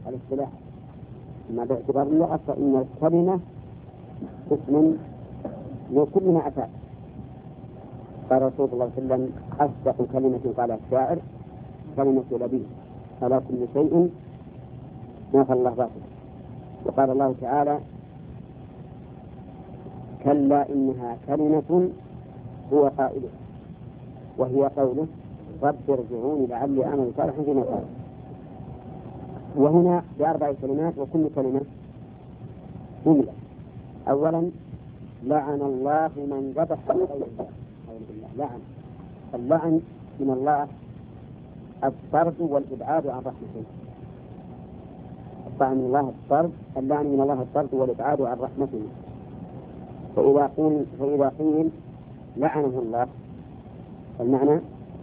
الاصطلاح، أما باعتبار اللغة فإن الكلمة اسم لكل ما أتى. قال رسول الله صلى الله عليه وسلم: أصدق كلمة قالها الشاعر كلمة لبيب على كل شيء ما الله باطل. وقال الله تعالى: كلا إنها كلمة هو قائلها، وهي قوله: رب ارجعوني لعلي أعمل صالحا فيما قال. وهنا بأربع كلمات وكل كلمة جملة. أولا: لعن الله من ذبح لغير الله. لعن، اللعن من الله الطرد والإبعاد عن رحمته. الطعن من الله الطرد، اللعن من الله الطرد والإبعاد عن رحمته. فإذا قيل لعنه الله المعنى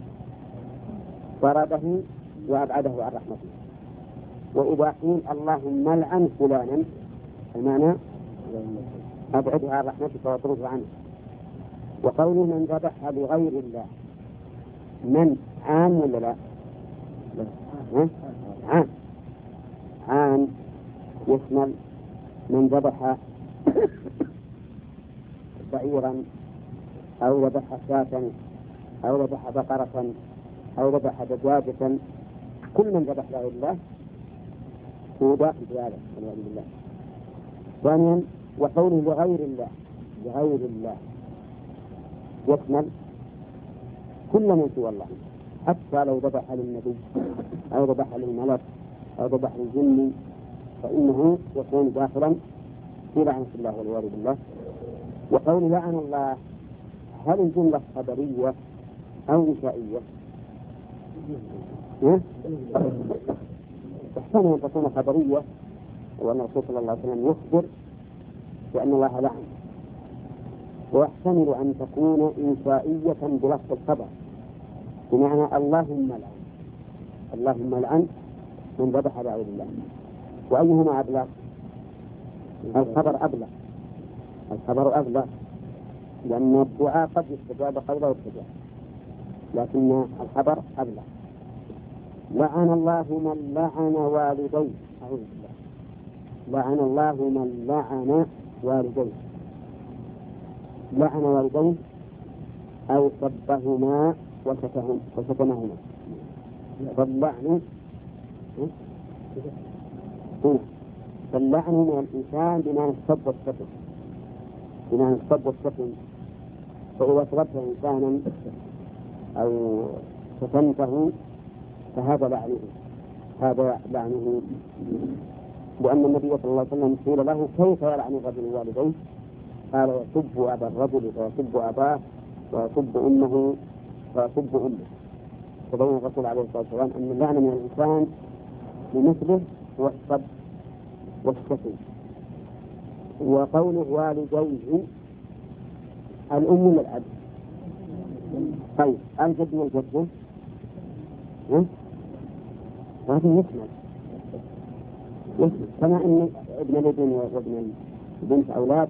طرده وأبعده عن رحمته. وإذا قيل اللهم لعن فلانا المعنى أبعده عن رحمتك واطرده عنه. وقوله من ذبح لغير الله من عام ولا لا؟ عام، عام يشمل من ذبح بعيرا أو ذبح شاة أو ذبح بقرة أو ذبح دجاجة، كل من ذبح لغير الله هو داخل في هذا والعياذ بالله. ثانيا: وقوله لغير الله، لغير الله يشمل كل من سوى الله، حتى لو ذبح للنبي أو ذبح للملك أو ذبح للجن فإنه يكون داخلا في لعنة الله والعياذ بالله. وقول لعن الله هل الجملة خبرية أو إنشائية؟ يحتمل أن تكون خبرية، وأن الرسول صلى الله عليه وسلم يخبر بأن الله لعن، ويحتمل أن تكون إنشائية بلفظ الخبر، بمعنى اللهم لعن، اللهم لعن من ذبح لغير الله. وأيهما أبلغ؟ الخبر أبلغ، الخبر أبلغ، لأن الدعاء قد يستجاب قوله يستجاب، لكن الخبر أبلغ. لعن الله من لعن والديه، أعوذ بالله، لعن الله من لعن والديه، لعن والديه أو سبهما وشتمهما. فاللعن فاللعن من الإنسان بمعنى السب والشتم، بمعنى السب والشتم. فإذا سببت إنسانا أو شتمته فهذا لعنه، هذا لعنه. لأن النبي صلى الله عليه وسلم قيل له: كيف يلعن الرجل والديه؟ قال: يسب أبا الرجل ويسب أباه ويسب أمه ويسب أمه. فبين الرسول عليه الصلاة والسلام أن اللعن من الإنسان بمثله هو السب والشتم. وقوله والديه الأم ولا الأب؟ طيب الجد والجدة هذه يشمل كما أن ابن الابن وابن البنت أولاد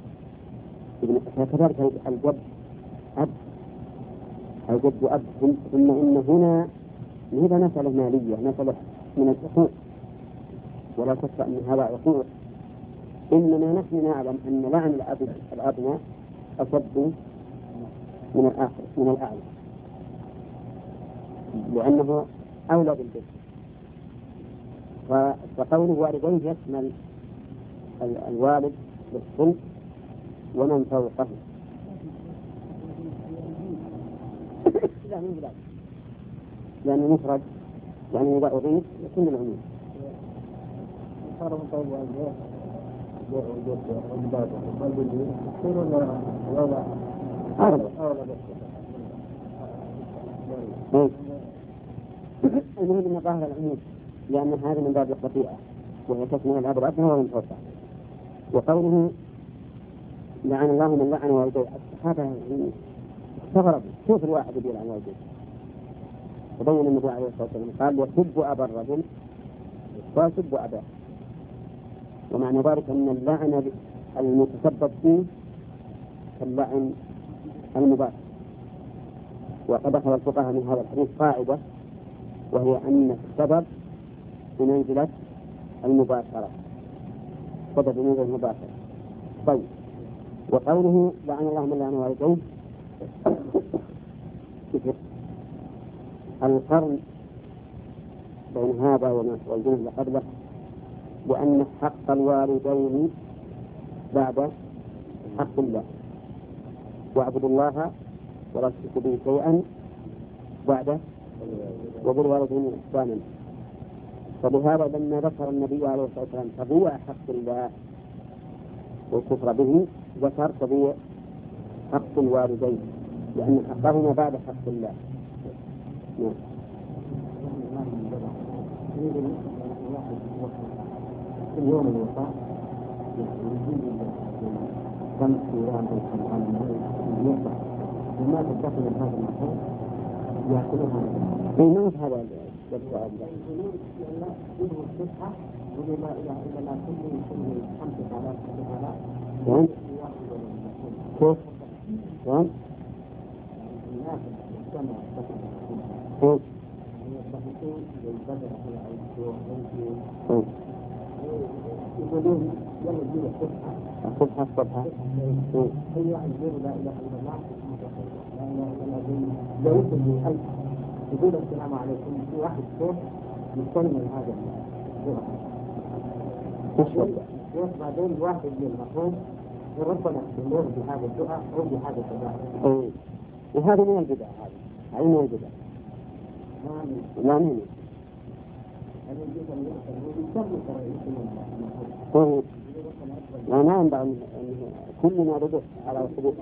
كذلك الجد أب، الجد أب. ثم إن هنا هذا مسألة مالية، مسألة من الحقوق، ولا شك أن هذا عقوق. إنما نحن نعلم أن لعن الأبناء أشد من الأعلى، لأنه أولى بالبر. فقوله والديه يشمل الوالد بالصلب ومن فوقه. لا من ذلك، لأنه مفرد، يعني إذا أضيف يكون العموم. المهم أن ظاهر العموم، لأن هذا من باب الخطيئة وهي تشمل الأب والأم ومن فوقه. وقوله لعن الله من لعن والديه، الصحابة استغربوا كيف الواحد يلعن والديه؟ وبين النبي عليه الصلاة والسلام قال: يسب أبا الرجل ويسب أباه. ومعنى ذلك أن اللعن المتسبب فيه كاللعن المباح. وقد أخذ الفقهاء من هذا الحديث قاعدة، وهي أن السبب بمنزلة المباشرة، سبب نزول المباشرة. طيب، وقوله لعن الله من لعن والديه القرن بين هذا والجنة اللي قبله، لأن حق الوالدين بعد حق الله، واعبدوا الله ولا تشركوا به شيئا بعد وبالوالدين إحسانا. فلهذا لما ذكر النبي عليه الصلاة والسلام تضييع حق الله والكفر به ذكر تضييع حق الوالدين، لأن حقهما بعد حق الله. نعم. اليوم الوفاء كم سيران أو سبحان الله وما تتخذ من هذا المحور يأكلها ما هذا السؤال ده؟ لا إله إلا الله كل خمسة آلاف وين؟ كيف؟ وين؟ الناس السماء كيف؟ يستحقون بالبدر أو يقولون يلا جيل الصفحة هي يقول لا إله إلا الله لا إله إلا الله جاوز من ألف يقول السلام عليكم في واحد صوت يستلم هذا الشيخ بعدين واحد من المفهوم ربنا يمر بهذا الدعاء أو بهذا الدعاء. وهذا من البدع، هذا من البدع. لا من ما ينبغي كلنا بدع على الحدود.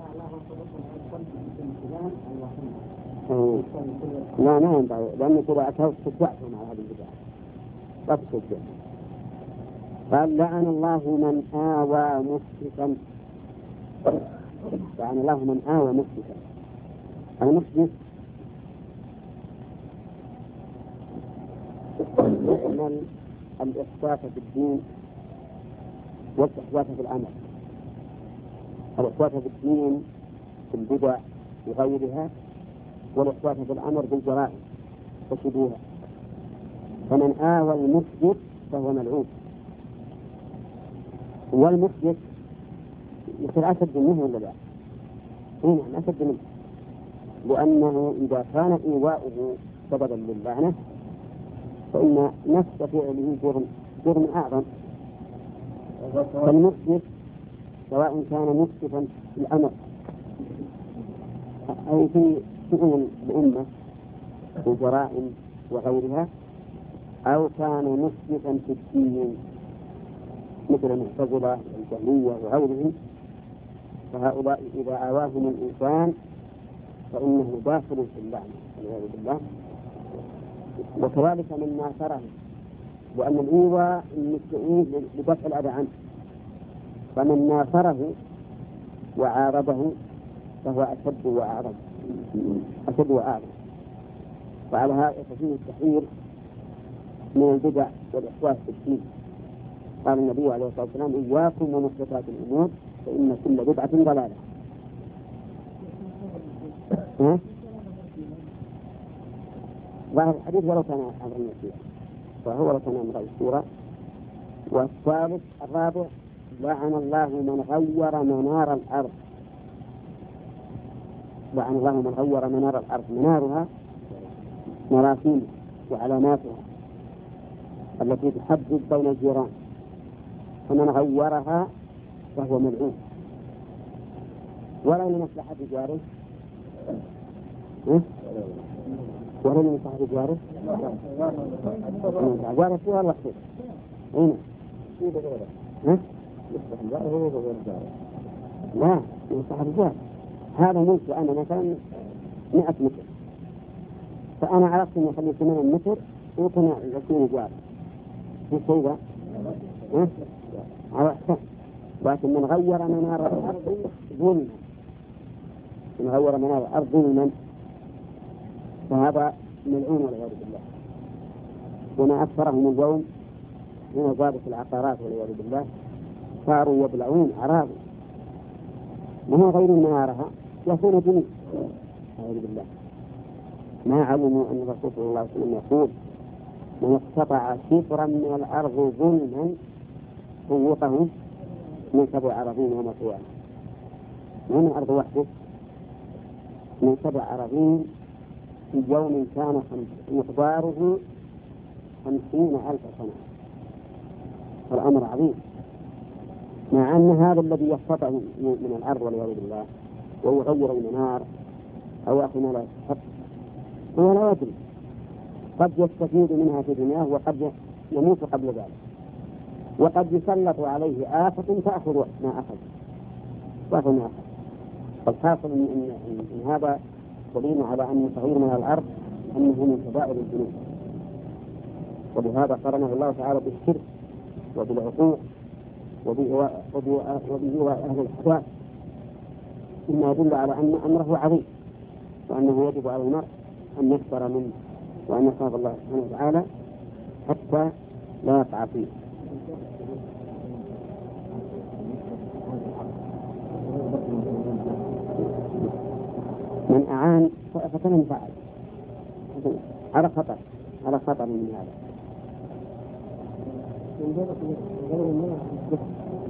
لا ما ينبغي، لأن قراءته تشجعهم على هذه البدع لا تشجع. قال لعن الله من آوى مشركا. لعن الله من آوى مشركا. المشرك يحمل الإحساس في الدين والإحساس في العمل. الإحساس في الدين في البدع وغيرها، والإحساس في الأمر بالجرائم وشبهها. فمن آوى المشرك فهو ملعون. والمشرك مثل أشد منه ولا لا؟ نعم أشد منه، لأنه إذا كان إيواؤه سببا للعنة فإن نفس فعله جرم أعظم. فالمشرك سواء كان مسرفا في الأمر أي في شؤون الأمة والجرائم وغيرها، أو كان مسرفا في الدين مثل المعتزلة والجهمية وغيرهم، فهؤلاء إذا آواهم الإنسان فإنه داخل في اللعنة والعياذ بالله. وكذلك من ناصره، لأن الإيواء المستعين لدفع الأذى عنه، فمن ناصره وعارضه فهو أشد وأعظم. وعلى هذا ففيه التحذير من البدع والإحساس بالدين. قال النبي عليه الصلاة والسلام إياكم ومحدثات الأمور فإن كل بدعة ضلالة. ظاهر الحديث ولو كان أمر يسيرا، فهو لو كان أمر يسيرا. والثالث الرابع لعن الله من غير منار الأرض. لعن الله من غير منار الأرض. منارها مراسيم وعلاماتها التي تحدد بين الجيران، فمن غيرها فهو ملعون. ولا لمصلحة جاره ولا لمصلحة جاره جاره فيها الله خير. هنا لا لمصلحة جاره. هذا ملك أنا مثلا 100 متر، فأنا عرفت أن يخلي 8 متر يمكن يكون جار في شيء ذا عرفت. لكن من غير منار الأرض ظلما، من غير منار الأرض ظلما فهذا ملعون والعياذ بالله. وما أكثرهم اليوم من ضابط العقارات والعياذ بالله صاروا يبلعون أراضي وهم غير منارها يكون جميع والعياذ بالله. ما علموا أن الرسول صلى الله عليه وسلم يقول من اقتطع شبرا من الأرض ظلما طوقه من 7 أراضين يوم القيامة. من الأرض وحده، من 7 أراضين في يوم كان مقداره 50,000 سنة. الأمر عظيم، مع أن هذا الذي يقتطع من الأرض والعياذ بالله ويغير المنار أو يأخذ ما لا يستحق هو لا يدري، قد يستفيد منها في دنياه وقد يموت قبل ذلك، وقد يسلط عليه آفة تأخذ ما أخذ. فالحاصل إن هذا دليل على أن تغيير من الأرض أنه من كبائر الذنوب، ولهذا قرنه الله تعالى بالشرك وبالعقوق وبإيواء أهل الحساب، مما يدل على أن أمره عظيم، وأنه يجب على المرء أن يكثر منه وأن يخاف الله سبحانه وتعالى حتى لا يقع فيه. من أعان فكمن فعل على خطر من هذا.